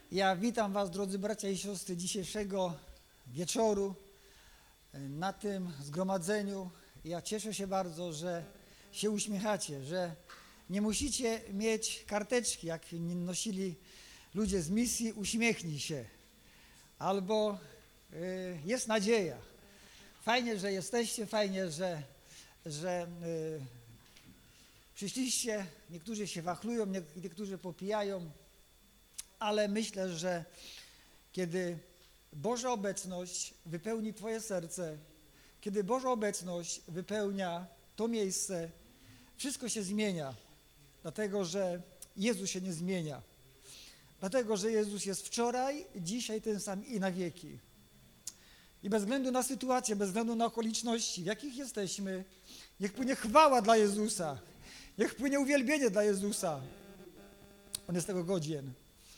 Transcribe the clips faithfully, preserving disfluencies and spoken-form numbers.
Ja witam Was, drodzy bracia i siostry, dzisiejszego wieczoru na tym zgromadzeniu. Ja cieszę się bardzo, że się uśmiechacie, że nie musicie mieć karteczki, jak nosili ludzie z misji, uśmiechnij się. Albo y, jest nadzieja. Fajnie, że jesteście, fajnie, że, że y, przyszliście. Niektórzy się wachlują, niektórzy popijają. Ale myślę, że kiedy Boża obecność wypełni Twoje serce, kiedy Boża obecność wypełnia to miejsce, wszystko się zmienia, dlatego że Jezus się nie zmienia. Dlatego, że Jezus jest wczoraj, dzisiaj ten sam i na wieki. I bez względu na sytuację, bez względu na okoliczności, w jakich jesteśmy, niech płynie chwała dla Jezusa, niech płynie uwielbienie dla Jezusa. On jest tego godzien.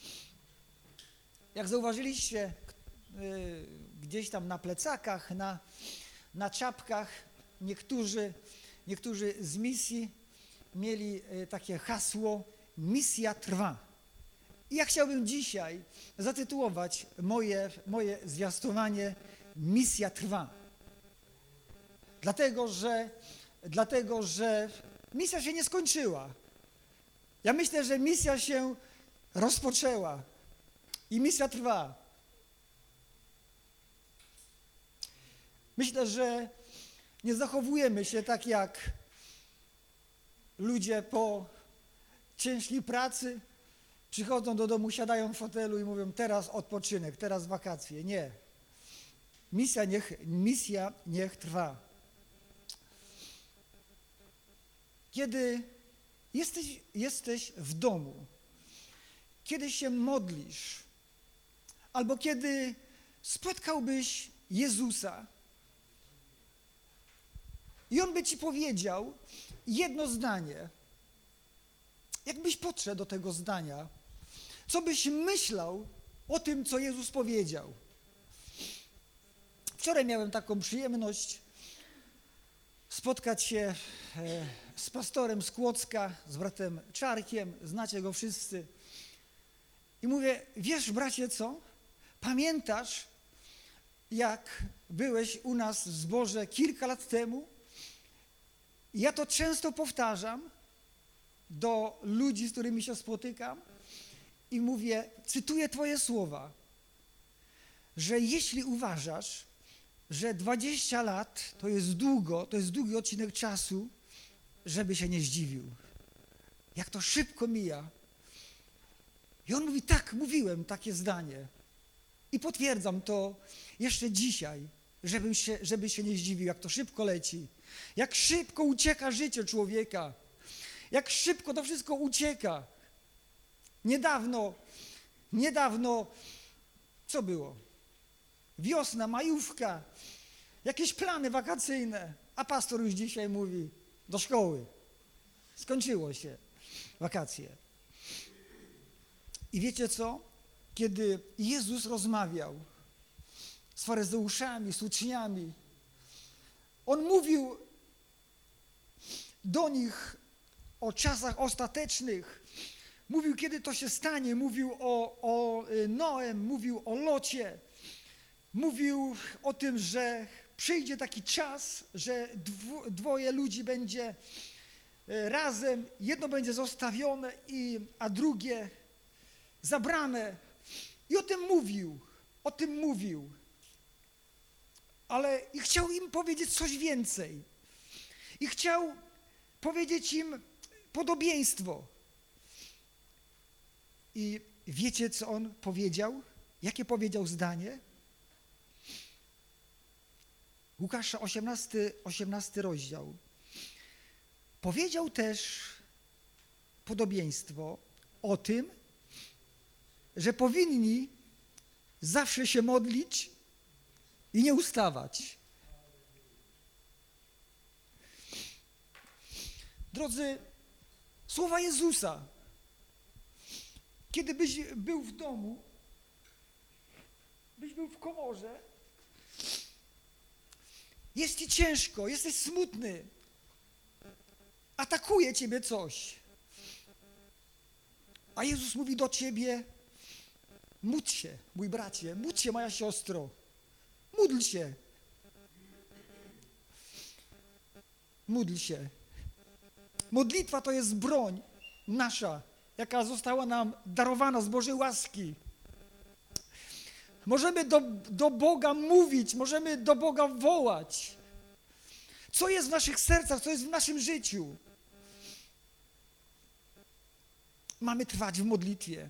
Jak zauważyliście, y, gdzieś tam na plecakach, na, na czapkach, niektórzy, niektórzy z misji mieli y, takie hasło misja trwa. I ja chciałbym dzisiaj zatytułować moje, moje zwiastowanie misja trwa. Dlatego że, dlatego, że misja się nie skończyła. Ja myślę, że misja się rozpoczęła. I misja trwa. Myślę, że nie zachowujemy się tak jak ludzie po ciężkiej pracy, przychodzą do domu, siadają w fotelu i mówią: teraz odpoczynek, teraz wakacje. Nie. Misja niech, misja niech trwa. Kiedy jesteś, jesteś w domu, kiedy się modlisz, albo kiedy spotkałbyś Jezusa i On by Ci powiedział jedno zdanie, jakbyś podszedł do tego zdania, co byś myślał o tym, co Jezus powiedział. Wczoraj miałem taką przyjemność spotkać się z pastorem z Kłodzka, z bratem Czarkiem, znacie go wszyscy. I mówię: wiesz, bracie, co? Pamiętasz, jak byłeś u nas w zborze kilka lat temu? Ja to często powtarzam do ludzi, z którymi się spotykam i mówię, cytuję Twoje słowa, że jeśli uważasz, że dwadzieścia lat to jest długo, to jest długi odcinek czasu, żeby się nie zdziwił. Jak to szybko mija. I on mówi: tak, mówiłem takie zdanie. I potwierdzam to jeszcze dzisiaj, żebym się, żeby się nie zdziwił, jak to szybko leci. Jak szybko ucieka życie człowieka. Jak szybko to wszystko ucieka. Niedawno, niedawno, co było? Wiosna, majówka, jakieś plany wakacyjne. A pastor już dzisiaj mówi: do szkoły. Skończyło się wakacje. I wiecie co? Kiedy Jezus rozmawiał z faryzeuszami, z uczniami, On mówił do nich o czasach ostatecznych, mówił, kiedy to się stanie, mówił o, o Noem, mówił o Locie, mówił o tym, że przyjdzie taki czas, że dwu, dwoje ludzi będzie razem, jedno będzie zostawione, i, a drugie zabrane. I o tym mówił, o tym mówił. Ale i chciał im powiedzieć coś więcej. I chciał powiedzieć im podobieństwo. I wiecie, co on powiedział? Jakie powiedział zdanie? Łukasza osiemnasty, osiemnasty rozdział. Powiedział też podobieństwo o tym, że powinni zawsze się modlić i nie ustawać. Drodzy, słowa Jezusa. Kiedy byś był w domu, byś był w komorze, jest ci ciężko, jesteś smutny, atakuje ciebie coś. A Jezus mówi do ciebie: Módl się, mój bracie, módl się, moja siostro. Módl się. Módl się. Modlitwa to jest broń nasza, jaka została nam darowana z Bożej łaski. Możemy do, do Boga mówić, możemy do Boga wołać. Co jest w naszych sercach, co jest w naszym życiu. Mamy trwać w modlitwie.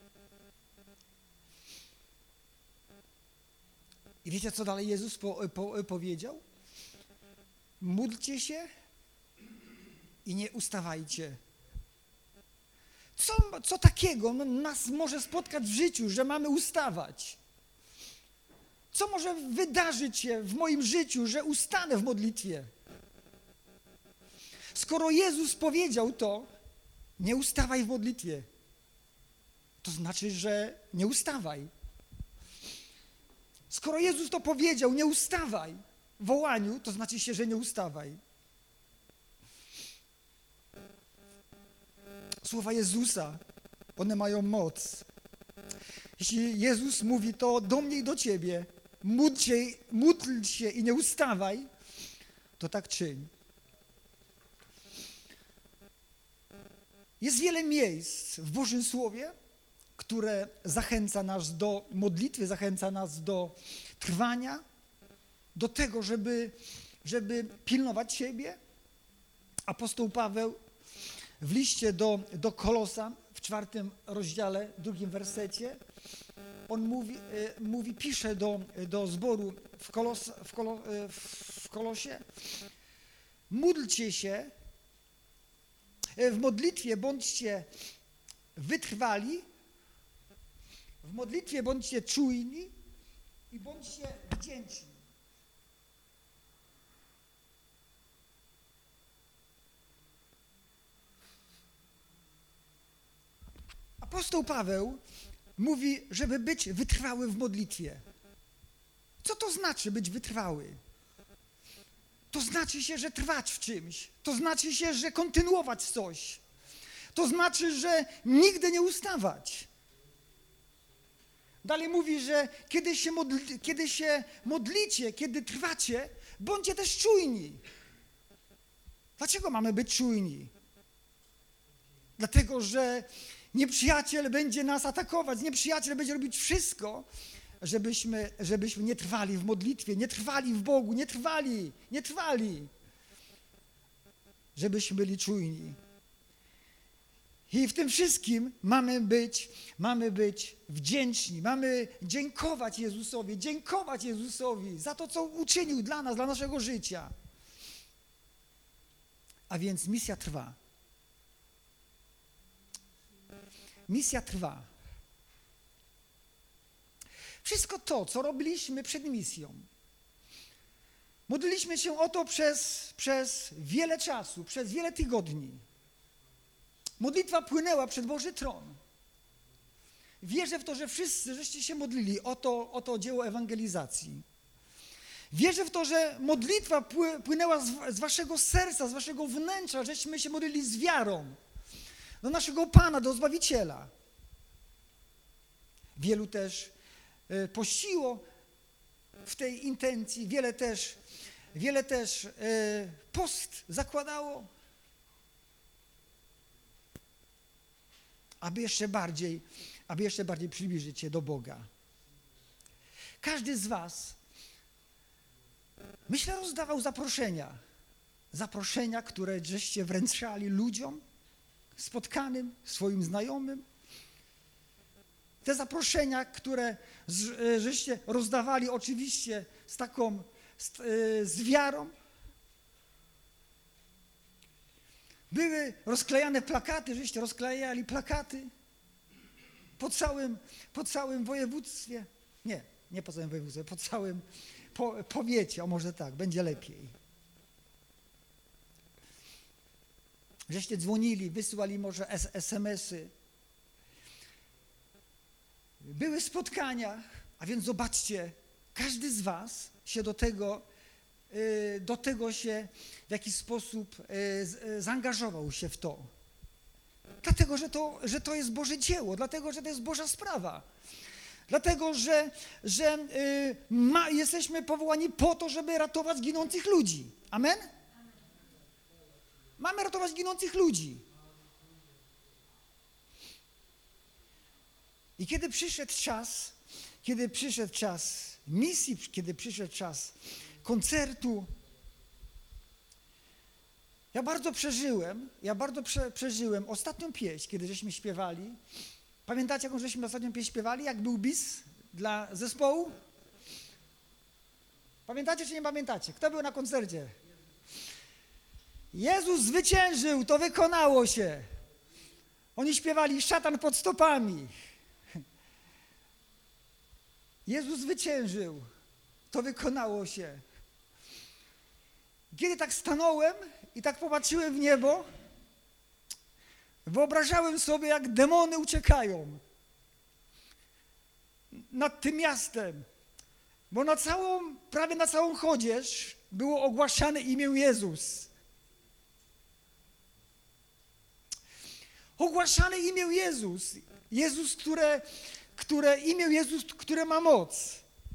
I wiecie, co dalej Jezus po, po, powiedział? Módlcie się i nie ustawajcie. Co, co takiego nas może spotkać w życiu, że mamy ustawać? Co może wydarzyć się w moim życiu, że ustanę w modlitwie? Skoro Jezus powiedział to, nie ustawaj w modlitwie, to znaczy, że nie ustawaj. Skoro Jezus to powiedział, nie ustawaj w wołaniu, to znaczy się, że nie ustawaj. Słowa Jezusa, one mają moc. Jeśli Jezus mówi to do mnie i do ciebie, módl się, módl się i nie ustawaj, to tak czyń. Jest wiele miejsc w Bożym Słowie, które zachęca nas do modlitwy, zachęca nas do trwania, do tego, żeby, żeby pilnować siebie. Apostoł Paweł w liście do, do Kolosan w czwartym rozdziale, drugim wersecie, on mówi, mówi pisze do, do zboru w, Kolos, w, Kolo, w Kolosie: módlcie się, w modlitwie bądźcie wytrwali, w modlitwie bądźcie czujni i bądźcie wdzięczni. Apostoł Paweł mówi, żeby być wytrwały w modlitwie. Co to znaczy być wytrwały? To znaczy się, że trwać w czymś. To znaczy się, że kontynuować coś. To znaczy, że nigdy nie ustawać. Dalej mówi, że kiedy się, modli, kiedy się modlicie, kiedy trwacie, bądźcie też czujni. Dlaczego mamy być czujni? Dlatego, że nieprzyjaciel będzie nas atakować, nieprzyjaciel będzie robić wszystko, żebyśmy, żebyśmy nie trwali w modlitwie, nie trwali w Bogu, nie trwali, nie trwali, żebyśmy byli czujni. I w tym wszystkim mamy być, mamy być wdzięczni, mamy dziękować Jezusowi, dziękować Jezusowi za to, co uczynił dla nas, dla naszego życia. A więc misja trwa. Misja trwa. Wszystko to, co robiliśmy przed misją, modliliśmy się o to przez, przez wiele czasu, przez wiele tygodni. Modlitwa płynęła przed Boży tron. Wierzę w to, że wszyscy żeście się modlili o to, o to dzieło ewangelizacji. Wierzę w to, że modlitwa płynęła z, z waszego serca, z waszego wnętrza, żeśmy się modlili z wiarą do naszego Pana, do Zbawiciela. Wielu też y, pościło w tej intencji, wiele też, wiele też y, post zakładało, aby jeszcze bardziej, aby jeszcze bardziej przybliżyć się do Boga. Każdy z was, myślę, rozdawał zaproszenia. Zaproszenia, które żeście wręczali ludziom spotkanym, swoim znajomym. Te zaproszenia, które z, żeście rozdawali oczywiście z taką, z, z wiarą. Były rozklejane plakaty, żeście rozklejali plakaty po całym, po całym województwie. Nie, nie po całym województwie, po całym po, powiecie, o może tak, będzie lepiej. Żeście dzwonili, wysyłali może es em esy. Były spotkania, a więc zobaczcie, każdy z was się do tego, do tego się w jakiś sposób zaangażował się w to. Dlatego, że to, że to jest Boże dzieło, dlatego, że to jest Boża sprawa. Dlatego, że, że y, ma, jesteśmy powołani po to, żeby ratować ginących ludzi. Amen? Mamy ratować ginących ludzi. I kiedy przyszedł czas, kiedy przyszedł czas misji, kiedy przyszedł czas koncertu, ja bardzo przeżyłem, ja bardzo prze, przeżyłem ostatnią pieśń, kiedy żeśmy śpiewali. Pamiętacie, jaką żeśmy ostatnią pieśń śpiewali? Jak był bis dla zespołu? Pamiętacie czy nie pamiętacie? Kto był na koncercie? Jezus zwyciężył, to wykonało się. Oni śpiewali szatan pod stopami. Jezus zwyciężył, to wykonało się. Kiedy tak stanąłem i tak popatrzyłem w niebo, wyobrażałem sobie, jak demony uciekają nad tym miastem, bo na całą, prawie na całą chodzież było ogłaszane imię Jezus. Ogłaszane imię Jezus. Jezus, które, które imię Jezus, które ma moc.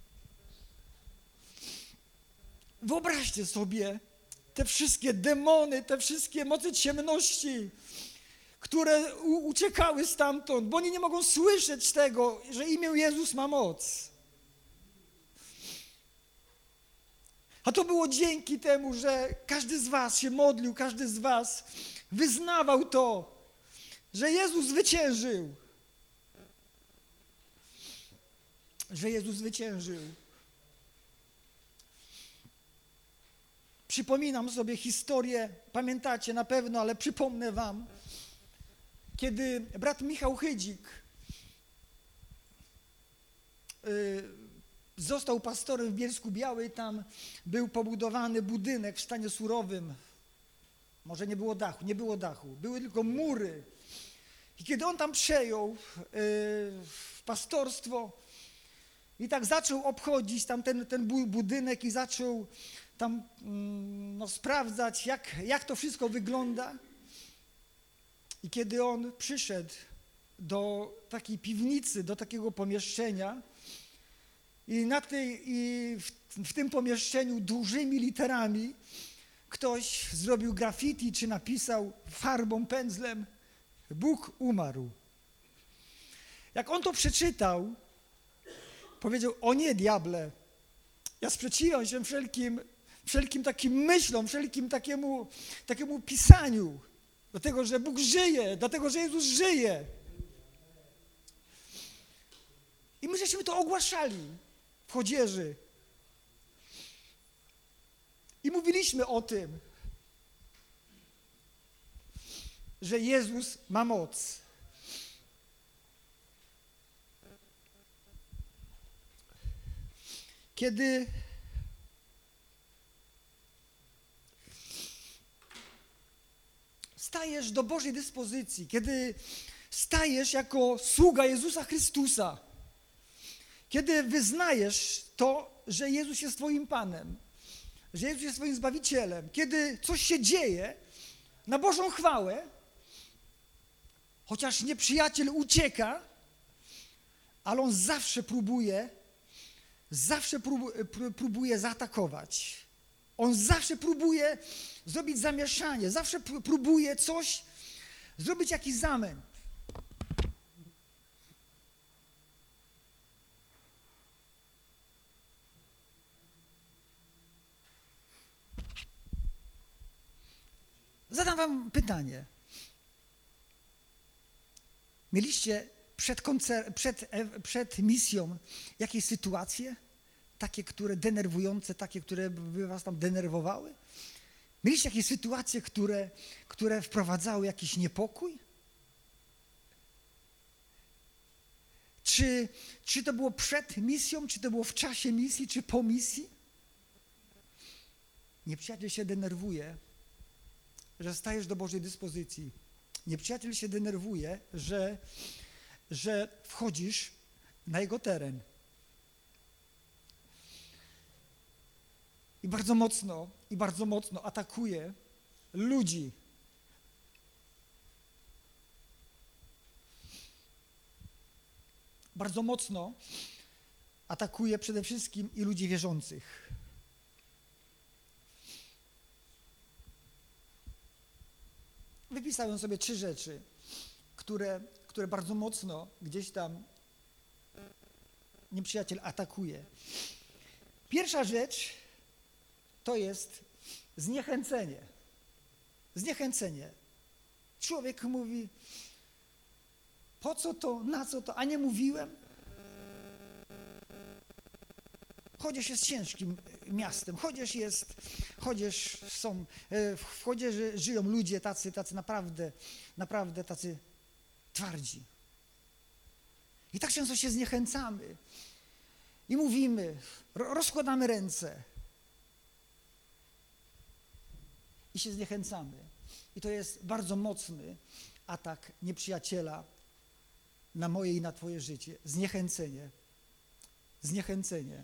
Wyobraźcie sobie te wszystkie demony, te wszystkie mocy ciemności, które u- uciekały stamtąd, bo oni nie mogą słyszeć tego, że imię Jezus ma moc. A to było dzięki temu, że każdy z was się modlił, każdy z was wyznawał to, że Jezus zwyciężył. Że Jezus zwyciężył. Przypominam sobie historię, pamiętacie na pewno, ale przypomnę wam, kiedy brat Michał Chydzik y, został pastorem w Bielsku Białej, tam był pobudowany budynek w stanie surowym. Może nie było dachu, nie było dachu, były tylko mury. I kiedy on tam przejął y, pastorstwo i tak zaczął obchodzić tam ten, ten budynek i zaczął tam mm, no, sprawdzać, jak, jak to wszystko wygląda. I kiedy on przyszedł do takiej piwnicy, do takiego pomieszczenia i, na tej, i w, w tym pomieszczeniu dużymi literami ktoś zrobił graffiti czy napisał farbą, pędzlem: Bóg umarł. Jak on to przeczytał, powiedział: o nie, diable, ja sprzeciwiam się wszelkim, wszelkim takim myślom, wszelkim takiemu, takiemu pisaniu, dlatego, że Bóg żyje, dlatego, że Jezus żyje. I my żeśmy to ogłaszali w Chodzieży. I mówiliśmy o tym, że Jezus ma moc. Kiedy stajesz do Bożej dyspozycji, kiedy stajesz jako sługa Jezusa Chrystusa, kiedy wyznajesz to, że Jezus jest twoim Panem, że Jezus jest twoim Zbawicielem, kiedy coś się dzieje na Bożą chwałę, chociaż nieprzyjaciel ucieka, ale on zawsze próbuje, zawsze próbuje zaatakować. On zawsze próbuje zrobić zamieszanie, zawsze próbuje coś, zrobić jakiś zamęt. Zadam wam pytanie. Mieliście przed, koncer- przed, przed misją jakieś sytuacje, takie, które denerwujące, takie, które by was tam denerwowały? Mieliście jakieś sytuacje, które, które wprowadzały jakiś niepokój? Czy, czy to było przed misją, czy to było w czasie misji, czy po misji? Nieprzyjaciel się denerwuje, że stajesz do Bożej dyspozycji. Nieprzyjaciel się denerwuje, że, że wchodzisz na jego teren. I bardzo mocno, i bardzo mocno atakuje ludzi. bardzo mocno atakuje przede wszystkim i ludzi wierzących. Wypisałem sobie trzy rzeczy, które, które bardzo mocno gdzieś tam nieprzyjaciel atakuje. Pierwsza rzecz to jest zniechęcenie. Zniechęcenie. Człowiek mówi, po co to, na co to, a nie mówiłem? Chodzież jest ciężkim miastem, chodzież jest, chodzież są, w Chodzieży żyją ludzie tacy, tacy naprawdę, naprawdę tacy twardzi. I tak często się zniechęcamy i mówimy, rozkładamy ręce i się zniechęcamy. I to jest bardzo mocny atak nieprzyjaciela na moje i na twoje życie. Zniechęcenie. Zniechęcenie.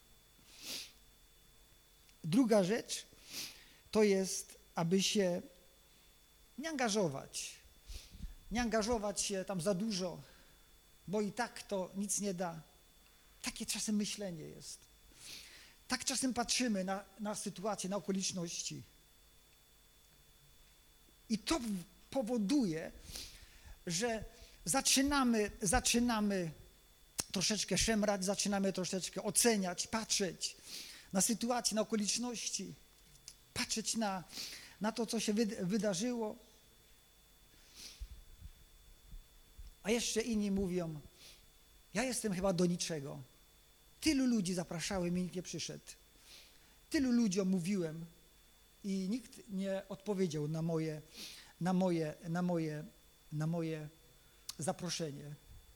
Druga rzecz to jest, aby się nie angażować. Nie angażować się tam za dużo, bo i tak to nic nie da. Takie czasem myślenie jest. Tak czasem patrzymy na, na sytuację, na okoliczności. I to powoduje, że zaczynamy, zaczynamy troszeczkę szemrać, zaczynamy troszeczkę oceniać, patrzeć na sytuację, na okoliczności, patrzeć na, na to, co się wydarzyło. A jeszcze inni mówią, ja jestem chyba do niczego. Tylu ludzi zapraszałem i nikt nie przyszedł. Tylu ludziom mówiłem i nikt nie odpowiedział na moje, na moje, na moje, na moje zaproszenie.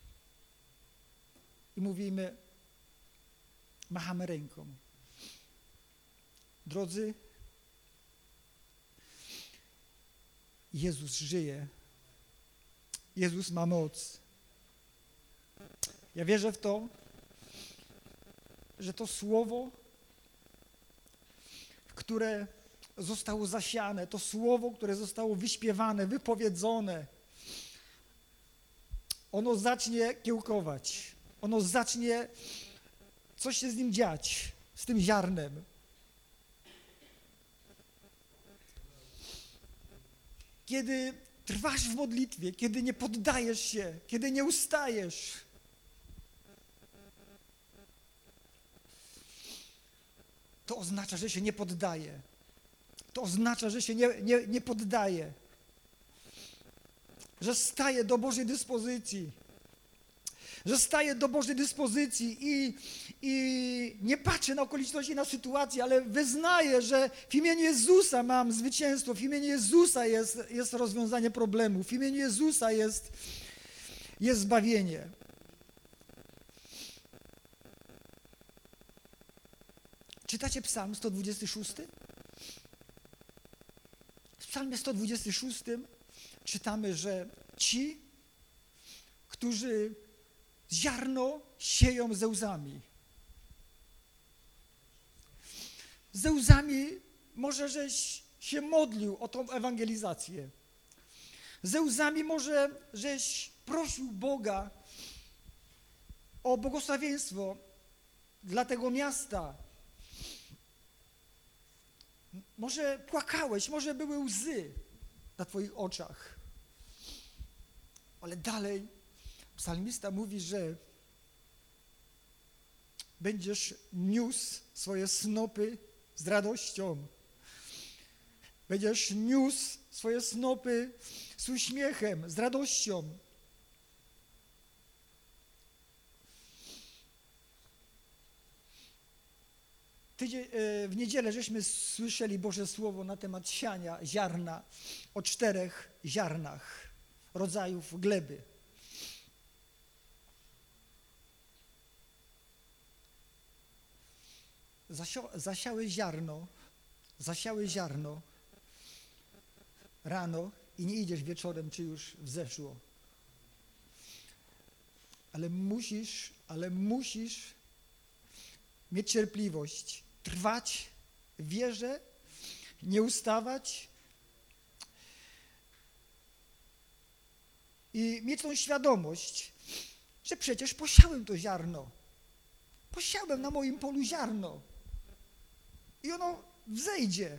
I mówimy, machamy ręką. Drodzy, Jezus żyje. Jezus ma moc. Ja wierzę w to, że to słowo, które zostało zasiane, to słowo, które zostało wyśpiewane, wypowiedzone, ono zacznie kiełkować, ono zacznie coś się z nim dziać, z tym ziarnem. Kiedy trwasz w modlitwie, kiedy nie poddajesz się, kiedy nie ustajesz, to oznacza, że się nie poddaje. To oznacza, że się nie, nie, nie poddaje. Że staje do Bożej dyspozycji. Że staje do Bożej dyspozycji i, i nie patrzy na okoliczności, na sytuację, ale wyznaje, że w imieniu Jezusa mam zwycięstwo, w imieniu Jezusa jest, jest rozwiązanie problemu, w imieniu Jezusa jest, jest zbawienie. Czytacie Psalm sto dwudziesty szósty? W Psalmie sto dwudziestym szóstym czytamy, że ci, którzy ziarno sieją ze łzami. Ze łzami może żeś się modlił o tą ewangelizację. Ze łzami może żeś prosił Boga o błogosławieństwo dla tego miasta. Może płakałeś, może były łzy na twoich oczach. Ale dalej psalmista mówi, że będziesz niósł swoje snopy z radością. Będziesz niósł swoje snopy z uśmiechem, z radością. Tydzień, w niedzielę żeśmy słyszeli Boże Słowo na temat siania ziarna, o czterech ziarnach rodzajów gleby. Zasio, zasiały ziarno, zasiały ziarno rano i nie idziesz wieczorem, czy już wzeszło. Ale musisz, ale musisz mieć cierpliwość, trwać w wierze, nie ustawać i mieć tą świadomość, że przecież posiałem to ziarno. Posiałem na moim polu ziarno. I ono wzejdzie.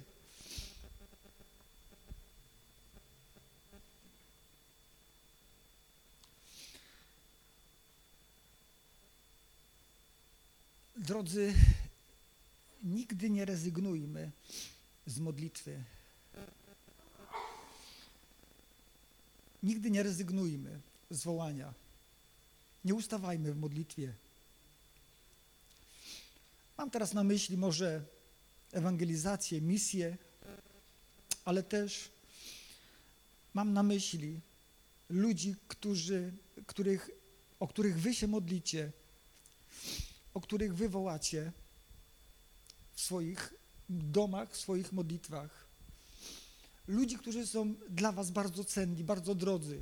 Drodzy, nigdy nie rezygnujmy z modlitwy. Nigdy nie rezygnujmy z wołania. Nie ustawajmy w modlitwie. Mam teraz na myśli może ewangelizację, misję, ale też mam na myśli ludzi, którzy, których, o których wy się modlicie, o których wy wołacie w swoich domach, w swoich modlitwach. Ludzi, którzy są dla was bardzo cenni, bardzo drodzy.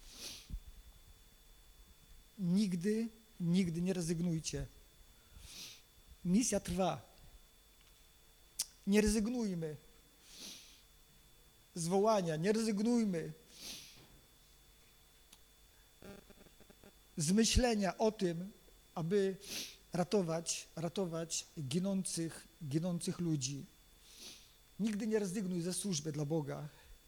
Nigdy, nigdy nie rezygnujcie. Misja trwa. Nie rezygnujmy z wołania, nie rezygnujmy z myślenia o tym, aby ratować, ratować ginących, ginących ludzi. Nigdy nie rezygnuj ze służby dla Boga.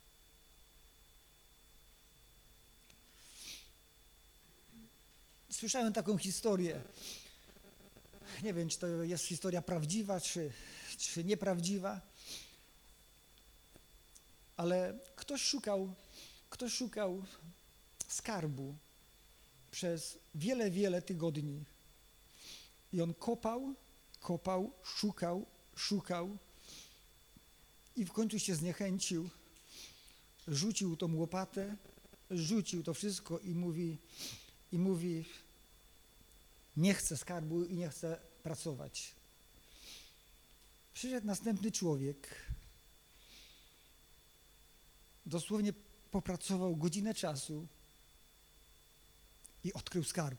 Słyszałem taką historię. Nie wiem, czy to jest historia prawdziwa, czy, czy nieprawdziwa, ale ktoś szukał, ktoś szukał skarbu przez wiele, wiele tygodni. I on kopał, kopał, szukał, szukał i w końcu się zniechęcił, rzucił tą łopatę, rzucił to wszystko i mówi, i mówi, nie chcę skarbu i nie chcę pracować. Przyszedł następny człowiek, dosłownie popracował godzinę czasu i odkrył skarb.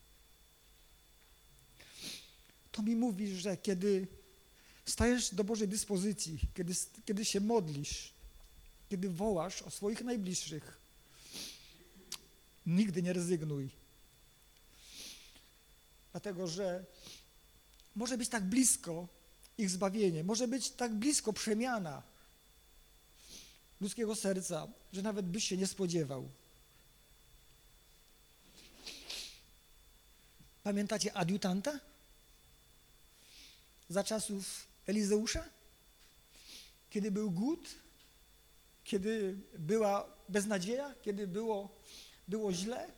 To mi mówi, że kiedy stajesz do Bożej dyspozycji, kiedy, kiedy się modlisz, kiedy wołasz o swoich najbliższych, nigdy nie rezygnuj. Dlatego, że może być tak blisko ich zbawienie, może być tak blisko przemiana ludzkiego serca, że nawet byś się nie spodziewał. Pamiętacie adiutanta? Za czasów Elizeusza? Kiedy był głód? Kiedy była beznadzieja? Kiedy było, było źle?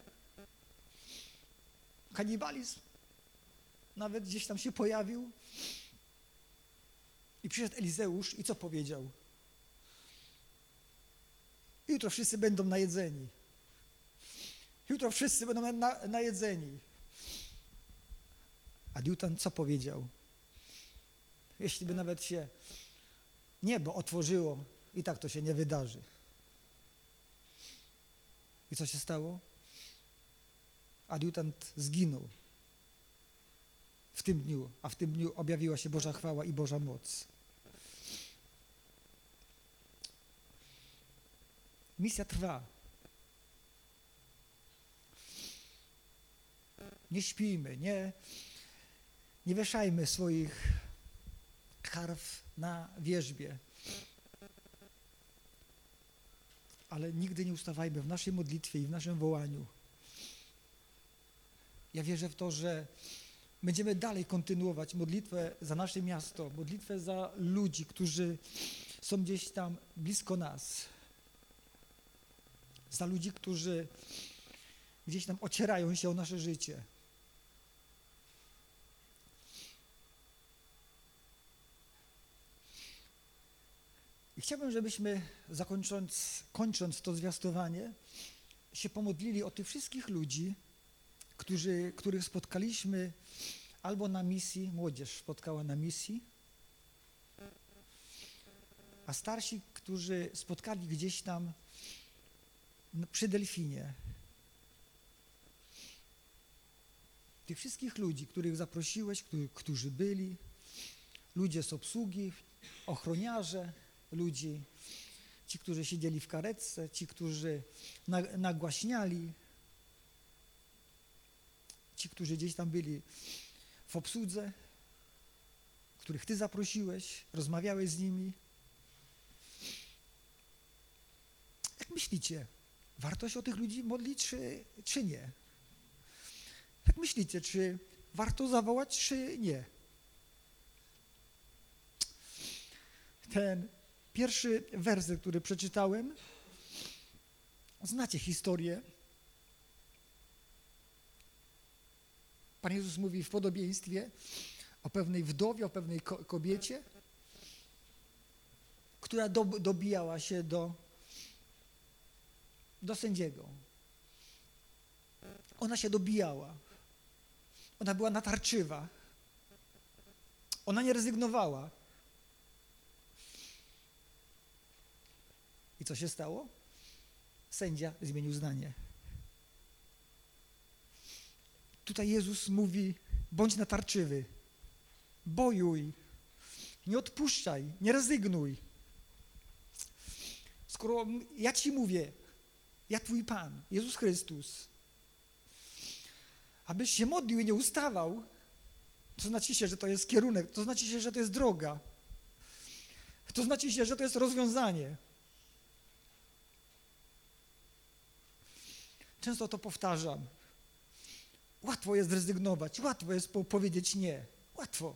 Kanibalizm nawet gdzieś tam się pojawił. I przyszedł Elizeusz i co powiedział? Jutro wszyscy będą najedzeni. Jutro wszyscy będą na, najedzeni. Adiutant co powiedział? Jeśli by nawet się niebo otworzyło, i tak to się nie wydarzy. I co się stało? Adiutant zginął w tym dniu, a w tym dniu objawiła się Boża chwała i Boża moc. Misja trwa. Nie śpijmy, nie, nie wieszajmy swoich karw na wierzbie. Ale nigdy nie ustawajmy w naszej modlitwie i w naszym wołaniu. Ja wierzę w to, że będziemy dalej kontynuować modlitwę za nasze miasto, modlitwę za ludzi, którzy są gdzieś tam blisko nas. Za ludzi, którzy gdzieś tam ocierają się o nasze życie. I chciałbym, żebyśmy zakończąc, kończąc to zwiastowanie, się pomodlili o tych wszystkich ludzi, którzy, których spotkaliśmy albo na misji, młodzież spotkała na misji, a starsi, którzy spotkali gdzieś tam przy Delfinie. Tych wszystkich ludzi, których zaprosiłeś, którzy, którzy byli, ludzie z obsługi, ochroniarze, ludzi, ci, którzy siedzieli w karetce, ci, którzy nagłaśniali. ci, którzy gdzieś tam byli w obsłudze, których Ty zaprosiłeś, rozmawiałeś z nimi. Jak myślicie, warto się o tych ludzi modlić, czy, czy nie? Jak myślicie, czy warto zawołać, czy nie? Ten pierwszy werset, który przeczytałem, znacie historię. Pan Jezus mówi w podobieństwie o pewnej wdowie, o pewnej kobiecie, która do, dobijała się do, do sędziego. Ona się dobijała. Ona była natarczywa. Ona nie rezygnowała. I co się stało? Sędzia zmienił zdanie. Tutaj Jezus mówi, bądź natarczywy, bojuj, nie odpuszczaj, nie rezygnuj. Skoro ja Ci mówię, ja Twój Pan, Jezus Chrystus, abyś się modlił i nie ustawał, to znaczy się, że to jest kierunek, to znaczy się, że to jest droga, to znaczy się, że to jest rozwiązanie. Często to powtarzam. Łatwo jest zrezygnować, łatwo jest po- powiedzieć nie. Łatwo.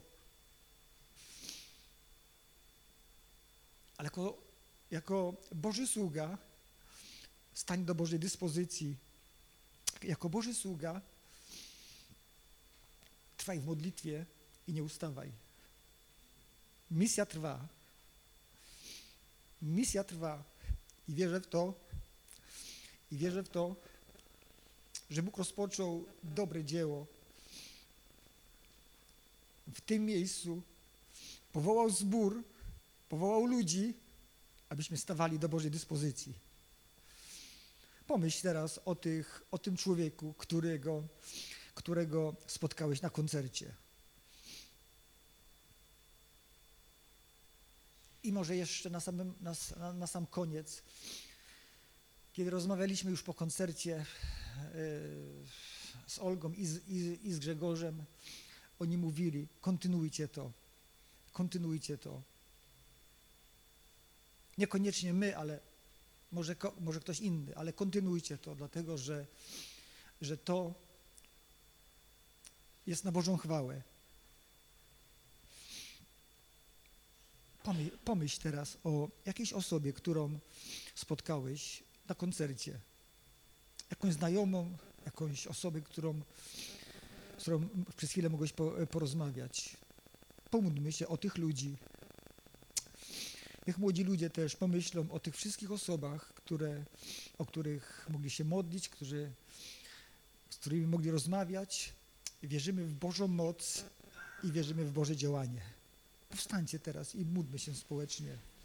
Ale jako, jako Boży sługa stań do Bożej dyspozycji. Jako Boży sługa trwaj w modlitwie i nie ustawaj. Misja trwa. Misja trwa. I wierzę w to, i wierzę w to, że Bóg rozpoczął dobre dzieło w tym miejscu, powołał zbór, powołał ludzi, abyśmy stawali do Bożej dyspozycji. Pomyśl teraz o, tych, o tym człowieku, którego, którego spotkałeś na koncercie. I może jeszcze na, samym, na, na, na sam koniec, kiedy rozmawialiśmy już po koncercie z Olgą i z, i, i z Grzegorzem, oni mówili, kontynuujcie to, kontynuujcie to. Niekoniecznie my, ale może, może ktoś inny, ale kontynuujcie to, dlatego że, że to jest na Bożą chwałę. Pomyśl, pomyśl teraz o jakiejś osobie, którą spotkałeś na koncercie. Jakąś znajomą, jakąś osobę, którą, z którą przez chwilę mogłeś po, porozmawiać. Pomódlmy się o tych ludzi. Niech młodzi ludzie też pomyślą o tych wszystkich osobach, które, o których mogli się modlić, którzy, z którymi mogli rozmawiać. Wierzymy w Bożą moc i wierzymy w Boże działanie. Powstańcie teraz i módlmy się społecznie.